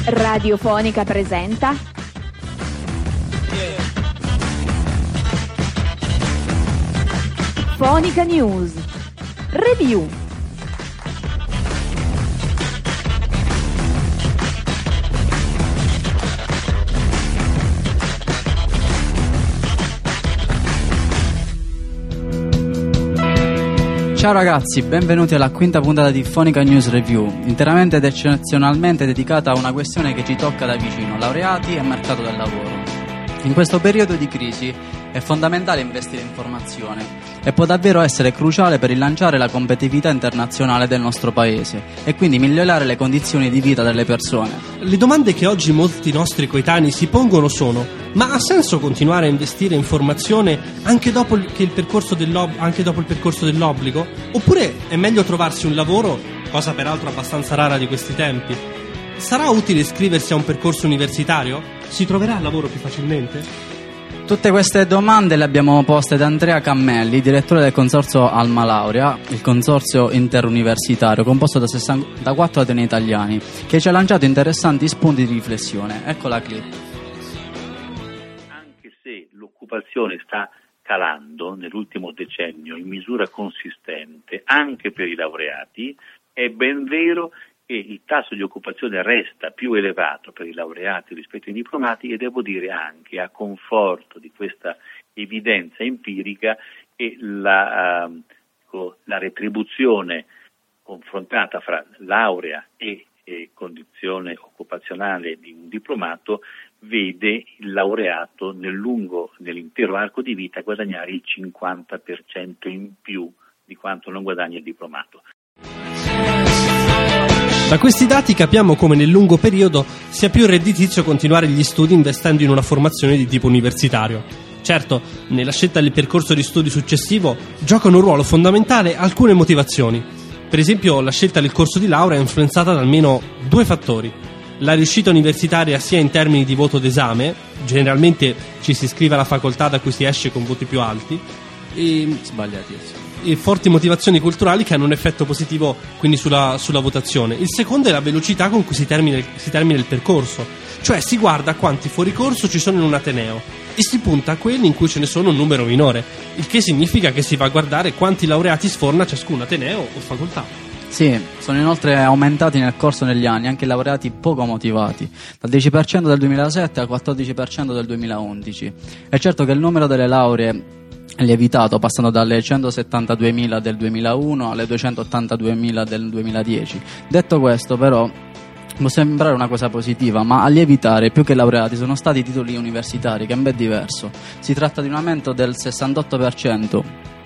Radiofonica presenta Fonica News Review. Ciao ragazzi, benvenuti alla quinta puntata di Fonica News Review, interamente ed eccezionalmente dedicata a una questione che ci tocca da vicino, laureati e mercato del lavoro. In questo periodo di crisi è fondamentale investire in formazione e può davvero essere cruciale per rilanciare la competitività internazionale del nostro paese e quindi migliorare le condizioni di vita delle persone. Le domande che oggi molti nostri coetanei si pongono sono: ma ha senso continuare a investire in formazione anche dopo il percorso dell'obbligo? Oppure è meglio trovarsi un lavoro, cosa peraltro abbastanza rara di questi tempi? Sarà utile iscriversi a un percorso universitario? Si troverà lavoro più facilmente? Tutte queste domande le abbiamo poste da Andrea Cammelli, direttore del consorzio Alma Laurea, il consorzio interuniversitario composto da 64 atenei italiani, che ci ha lanciato interessanti spunti di riflessione. Ecco la clip. Anche se l'occupazione sta calando nell'ultimo decennio in misura consistente anche per i laureati, è ben vero che il tasso di occupazione resta più elevato per i laureati rispetto ai diplomati, e devo dire anche a conforto di questa evidenza empirica che la retribuzione confrontata fra laurea e condizione occupazionale di un diplomato vede il laureato nell'intero arco di vita guadagnare il 50% in più di quanto non guadagna il diplomato. Da questi dati capiamo come nel lungo periodo sia più redditizio continuare gli studi investendo in una formazione di tipo universitario. Certo, nella scelta del percorso di studi successivo giocano un ruolo fondamentale alcune motivazioni. Per esempio, la scelta del corso di laurea è influenzata da almeno due fattori: la riuscita universitaria sia in termini di voto d'esame, generalmente ci si iscrive alla facoltà da cui si esce con voti più alti, e forti motivazioni culturali che hanno un effetto positivo quindi sulla votazione. Il secondo è la velocità con cui si termina il percorso, cioè si guarda quanti fuoricorso ci sono in un ateneo e si punta a quelli in cui ce ne sono un numero minore, il che significa che si va a guardare quanti laureati sforna ciascun ateneo o facoltà. Sì, sono inoltre aumentati nel corso degli anni anche i laureati poco motivati, dal 10% del 2007 al 14% del 2011. È certo che il numero delle lauree è lievitato, passando dalle 172.000 del 2001 alle 282.000 del 2010. Detto questo, però, può sembrare una cosa positiva, ma a lievitare più che laureati sono stati i titoli universitari, che è ben diverso. Si tratta di un aumento del 68%,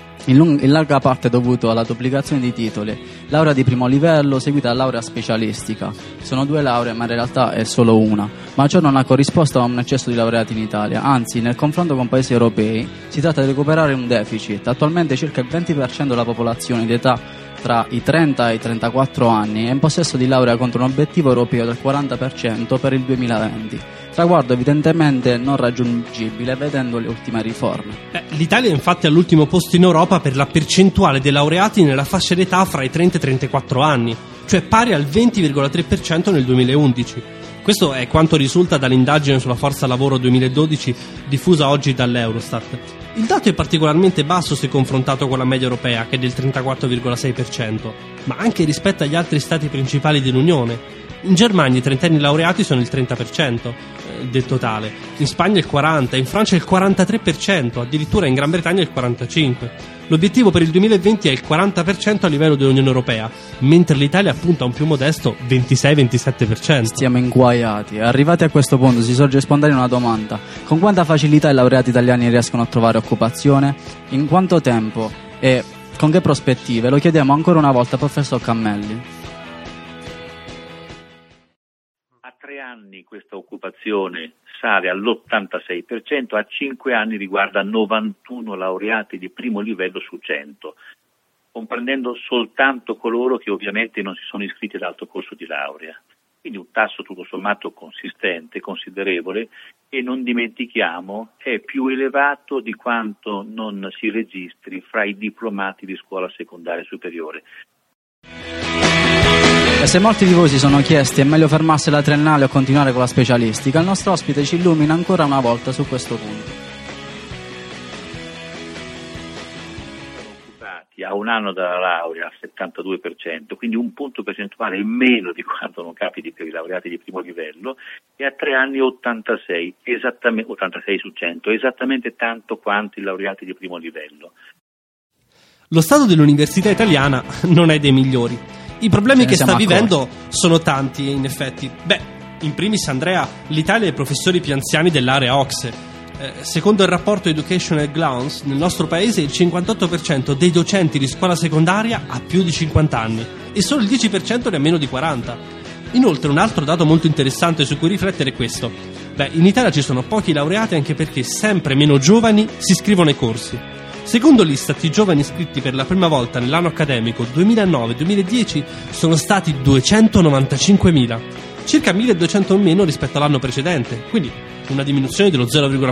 in larga parte dovuto alla duplicazione di titoli, laurea di primo livello seguita da laurea specialistica. Sono due lauree, ma in realtà è solo una. Ma ciò non ha corrisposto a un eccesso di laureati in Italia, anzi, nel confronto con paesi europei si tratta di recuperare un deficit. Attualmente circa il 20% della popolazione di età tra i 30 e i 34 anni è in possesso di laurea contro un obiettivo europeo del 40% per il 2020. Traguardo evidentemente non raggiungibile vedendo le ultime riforme. L'Italia è infatti all'ultimo posto in Europa per la percentuale dei laureati nella fascia d'età fra i 30 e i 34 anni, cioè pari al 20,3% nel 2011. Questo è quanto risulta dall'indagine sulla forza lavoro 2012 diffusa oggi dall'Eurostat. Il dato è particolarmente basso se confrontato con la media europea, che è del 34,6%, ma anche rispetto agli altri stati principali dell'Unione. In Germania i trentenni laureati sono il 30% del totale, in Spagna il 40%, in Francia il 43%, addirittura in Gran Bretagna il 45%. L'obiettivo per il 2020 è il 40% a livello dell'Unione Europea, mentre l'Italia appunto ha un più modesto 26-27%. Stiamo inguaiati. Arrivati a questo punto si sorge spontanea una domanda: con quanta facilità i laureati italiani riescono a trovare occupazione? In quanto tempo? E con che prospettive? Lo chiediamo ancora una volta al professor Cammelli. A 3 anni questa occupazione sale all'86%, a 5 anni riguarda 91 laureati di primo livello su 100, comprendendo soltanto coloro che ovviamente non si sono iscritti ad alto corso di laurea. Quindi un tasso tutto sommato consistente, considerevole, e non dimentichiamo è più elevato di quanto non si registri fra i diplomati di scuola secondaria superiore. E se molti di voi si sono chiesti è meglio fermarsi alla triennale o continuare con la specialistica, il nostro ospite ci illumina ancora una volta su questo punto. A un anno dalla laurea al 72%, quindi un punto percentuale in meno di quanto non capiti per i laureati di primo livello, e a 3 anni 86, esattamente 86 su 100, esattamente tanto quanto i laureati di primo livello. Lo stato dell'università italiana non è dei migliori. I problemi che sta vivendo sono tanti, in effetti. In primis, Andrea, l'Italia ha i professori più anziani dell'area OCSE. Secondo il rapporto Educational Glance, nel nostro paese il 58% dei docenti di scuola secondaria ha più di 50 anni e solo il 10% ne ha meno di 40. Inoltre, un altro dato molto interessante su cui riflettere è questo. In Italia ci sono pochi laureati anche perché sempre meno giovani si iscrivono ai corsi. Secondo l'Istat, i giovani iscritti per la prima volta nell'anno accademico 2009-2010 sono stati 295.000, circa 1.200 in meno rispetto all'anno precedente, quindi una diminuzione dello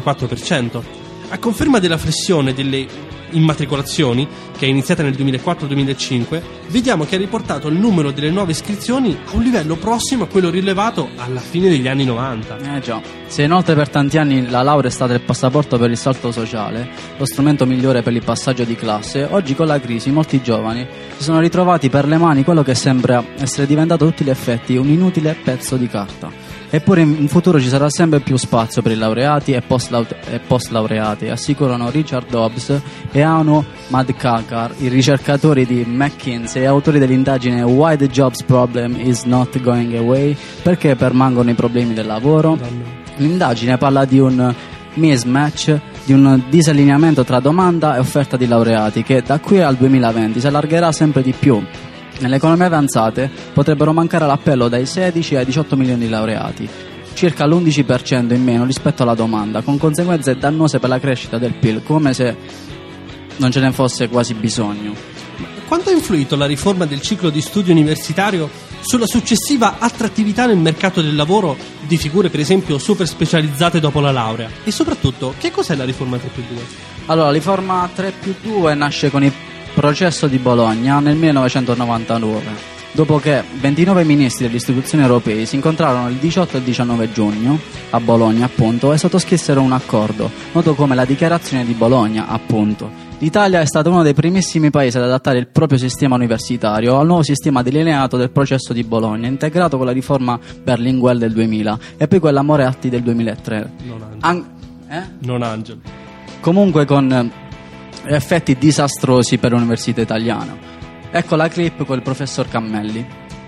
0,4%. A conferma della flessione delle immatricolazioni, che è iniziata nel 2004-2005, vediamo che ha riportato il numero delle nuove iscrizioni a un livello prossimo a quello rilevato alla fine degli anni 90. Già. Se inoltre per tanti anni la laurea è stata il passaporto per il salto sociale, lo strumento migliore per il passaggio di classe, oggi con la crisi molti giovani si sono ritrovati per le mani quello che sembra essere diventato a tutti gli effetti un inutile pezzo di carta. Eppure in futuro ci sarà sempre più spazio per i laureati e post-laureati, assicurano Richard Dobbs e Anu Madhkar, i ricercatori di McKinsey e autori dell'indagine Why the Jobs Problem is Not Going Away, perché permangono i problemi del lavoro. L'indagine parla di un mismatch, di un disallineamento tra domanda e offerta di laureati che da qui al 2020 si allargherà sempre di più. Nelle economie avanzate potrebbero mancare all'appello dai 16 ai 18 milioni di laureati, circa l'11% in meno rispetto alla domanda, con conseguenze dannose per la crescita del PIL, come se non ce ne fosse quasi bisogno. Quanto ha influito la riforma del ciclo di studio universitario sulla successiva attrattività nel mercato del lavoro di figure per esempio super specializzate dopo la laurea? E soprattutto, che cos'è la riforma 3+2? Allora, la riforma 3+2 nasce con il processo di Bologna nel 1999, dopo che 29 ministri delle istituzioni europee si incontrarono il 18 e il 19 giugno a Bologna, appunto, e sottoscrissero un accordo noto come la Dichiarazione di Bologna, appunto. L'Italia è stato uno dei primissimi paesi ad adattare il proprio sistema universitario al nuovo sistema delineato del processo di Bologna, integrato con la riforma Berlinguer del 2000 e poi quella Moretti del 2003. Non Angelo. Comunque con effetti disastrosi per l'università italiana. Ecco la clip con il professor Cammelli.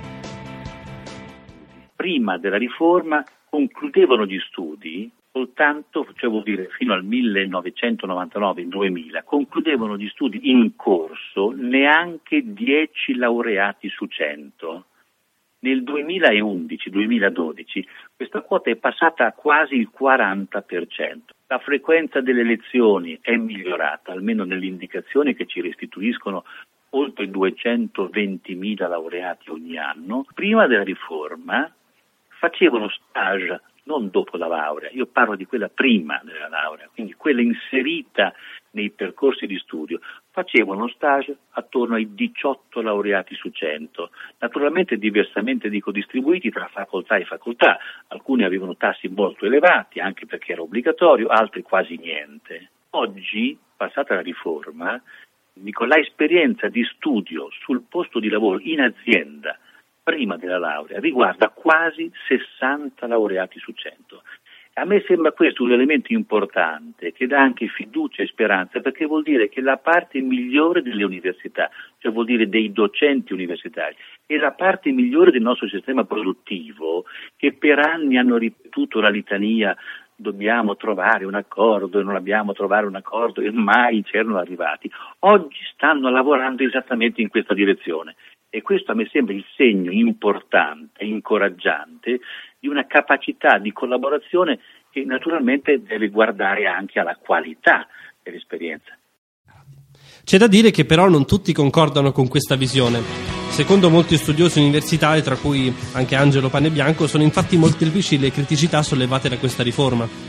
Prima della riforma concludevano gli studi soltanto, cioè vuol dire fino al 1999-2000, concludevano gli studi in corso neanche 10 laureati su 100. Nel 2011-2012 questa quota è passata a quasi il 40%. La frequenza delle lezioni è migliorata, almeno nelle indicazioni che ci restituiscono oltre 220.000 laureati ogni anno. Prima della riforma facevano stage non dopo la laurea, io parlo di quella prima della laurea, quindi quella inserita nei percorsi di studio, facevano stage attorno ai 18 laureati su 100, naturalmente diversamente distribuiti tra facoltà e facoltà, alcuni avevano tassi molto elevati anche perché era obbligatorio, altri quasi niente. Oggi, passata la riforma, con l'esperienza di studio sul posto di lavoro in azienda prima della laurea riguarda quasi 60 laureati su 100. A me sembra questo un elemento importante che dà anche fiducia e speranza, perché vuol dire che la parte migliore delle università, cioè vuol dire dei docenti universitari, è la parte migliore del nostro sistema produttivo, che per anni hanno ripetuto la litania dobbiamo trovare un accordo e non abbiamo trovato un accordo e mai c'erano arrivati. Oggi stanno lavorando esattamente in questa direzione. E questo a me sembra il segno importante, incoraggiante, di una capacità di collaborazione che naturalmente deve guardare anche alla qualità dell'esperienza. C'è da dire che però non tutti concordano con questa visione. Secondo molti studiosi universitari, tra cui anche Angelo Panebianco, sono infatti molteplici le criticità sollevate da questa riforma.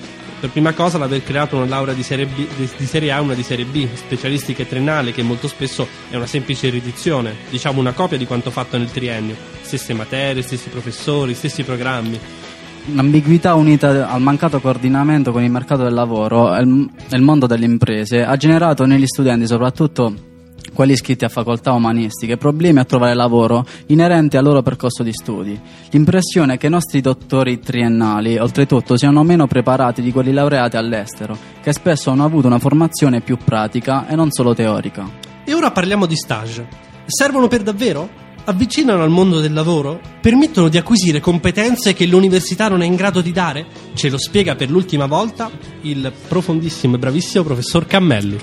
Per prima cosa l'aver creato una laurea di serie A e una di serie B, specialistica e triennale, che molto spesso è una semplice riedizione, diciamo una copia di quanto fatto nel triennio, stesse materie, stessi professori, stessi programmi. L'ambiguità unita al mancato coordinamento con il mercato del lavoro e il mondo delle imprese ha generato negli studenti, soprattutto quelli iscritti a facoltà umanistiche, problemi a trovare lavoro inerenti al loro percorso di studi. L'impressione è che i nostri dottori triennali, oltretutto, siano meno preparati di quelli laureati all'estero, che spesso hanno avuto una formazione più pratica e non solo teorica. E ora parliamo di stage. Servono per davvero? Avvicinano al mondo del lavoro? Permettono di acquisire competenze che l'università non è in grado di dare? Ce lo spiega per l'ultima volta il profondissimo e bravissimo professor Cammelli.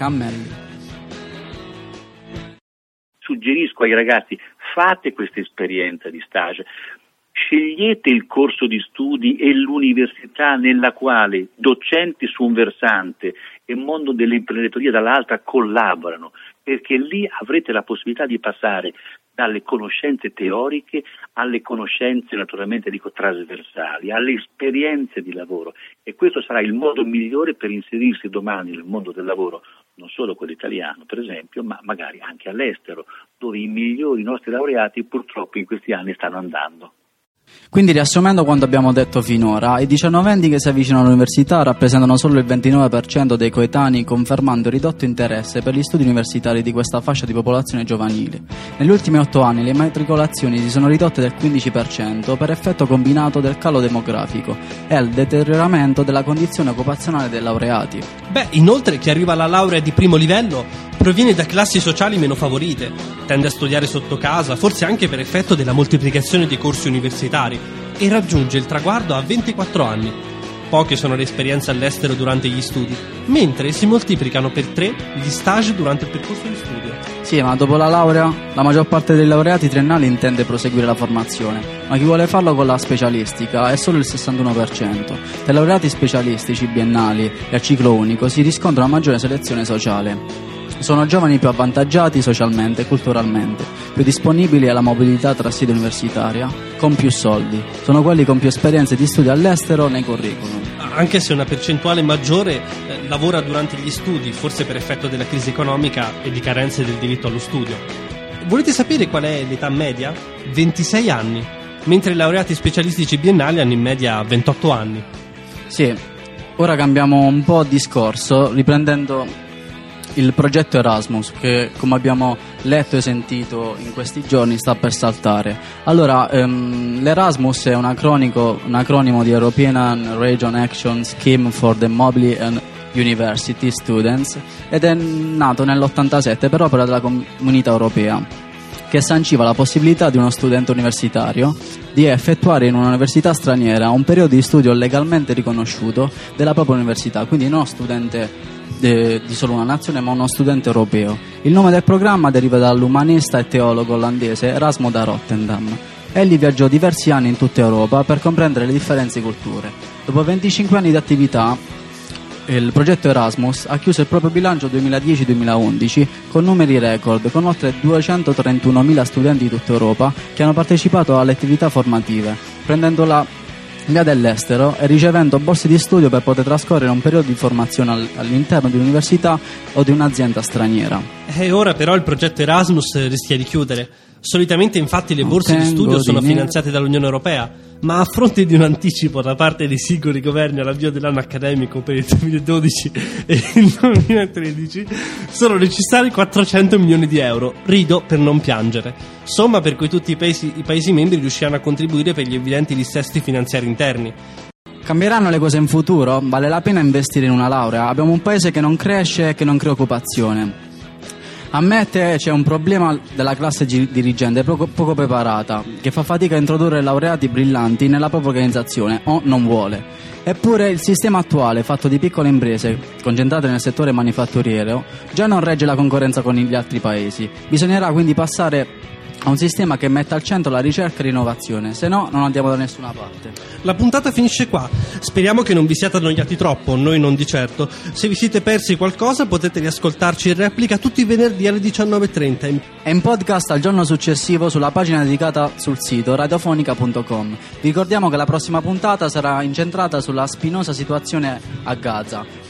Suggerisco ai ragazzi, fate questa esperienza di stage, scegliete il corso di studi e l'università nella quale docenti su un versante e mondo dell'imprenditoria dall'altra collaborano, perché lì avrete la possibilità di passare dalle conoscenze teoriche alle conoscenze naturalmente trasversali, alle esperienze di lavoro, e questo sarà il modo migliore per inserirsi domani nel mondo del lavoro, non solo quello italiano per esempio, ma magari anche all'estero, dove i migliori nostri laureati purtroppo in questi anni stanno andando. Quindi, riassumendo quanto abbiamo detto finora, i 19enni che si avvicinano all'università rappresentano solo il 29% dei coetanei, confermando il ridotto interesse per gli studi universitari di questa fascia di popolazione giovanile. Negli ultimi 8 anni le matricolazioni si sono ridotte del 15% per effetto combinato del calo demografico e il deterioramento della condizione occupazionale dei laureati. Inoltre chi arriva alla laurea di primo livello proviene da classi sociali meno favorite, tende a studiare sotto casa, forse anche per effetto della moltiplicazione dei corsi universitari, e raggiunge il traguardo a 24 anni. Poche sono le esperienze all'estero durante gli studi, mentre si moltiplicano per 3 gli stage durante il percorso di studio. Sì, ma dopo la laurea, la maggior parte dei laureati triennali intende proseguire la formazione, ma chi vuole farlo con la specialistica è solo il 61%. Tra i laureati specialistici biennali e a ciclo unico si riscontra una maggiore selezione sociale. Sono giovani più avvantaggiati socialmente e culturalmente, più disponibili alla mobilità tra sede universitaria, con più soldi. Sono quelli con più esperienze di studio all'estero nei curriculum. Anche se una percentuale maggiore lavora durante gli studi, forse per effetto della crisi economica e di carenze del diritto allo studio. Volete sapere qual è l'età media? 26 anni, mentre i laureati specialistici biennali hanno in media 28 anni. Sì, ora cambiamo un po' discorso, riprendendo il progetto Erasmus, che come abbiamo letto e sentito in questi giorni sta per saltare. Allora, l'Erasmus è un acronimo di European Region Action Scheme for the Mobile and University Students, ed è nato nell'87 per opera della Comunità Europea, che sanciva la possibilità di uno studente universitario di effettuare in un'università straniera un periodo di studio legalmente riconosciuto della propria università, quindi non studente di solo una nazione, ma uno studente europeo. Il nome del programma deriva dall'umanista e teologo olandese Erasmo da Rotterdam. Egli viaggiò diversi anni in tutta Europa per comprendere le differenti culture. Dopo 25 anni di attività, il progetto Erasmus ha chiuso il proprio bilancio 2010-2011 con numeri record, con oltre 231.000 studenti di tutta Europa che hanno partecipato alle attività formative, prendendo la via dell'estero e ricevendo borse di studio per poter trascorrere un periodo di formazione all'interno di un'università o di un'azienda straniera. E ora però il progetto Erasmus rischia di chiudere. Solitamente infatti le borse di studio sono finanziate dall'Unione Europea, ma a fronte di un anticipo da parte dei singoli governi all'avvio dell'anno accademico per il 2012 e il 2013 sono necessari 400 milioni di euro. Rido per non piangere. Somma per cui tutti i paesi membri riusciranno a contribuire per gli evidenti dissesti finanziari interni. Cambieranno le cose in futuro? Vale la pena investire in una laurea? Abbiamo un paese che non cresce e che non crea occupazione. A me c'è un problema della classe dirigente poco preparata, che fa fatica a introdurre laureati brillanti nella propria organizzazione o non vuole. Eppure il sistema attuale, fatto di piccole imprese concentrate nel settore manifatturiero, già non regge la concorrenza con gli altri paesi. Bisognerà quindi passare a un sistema che metta al centro la ricerca e l'innovazione, se no non andiamo da nessuna parte. La puntata finisce qua, speriamo che non vi siate annoiati troppo, noi non di certo. Se vi siete persi qualcosa potete riascoltarci in replica tutti i venerdì alle 19:30 e in podcast al giorno successivo sulla pagina dedicata sul sito radiofonica.com. Vi ricordiamo che la prossima puntata sarà incentrata sulla spinosa situazione a Gaza.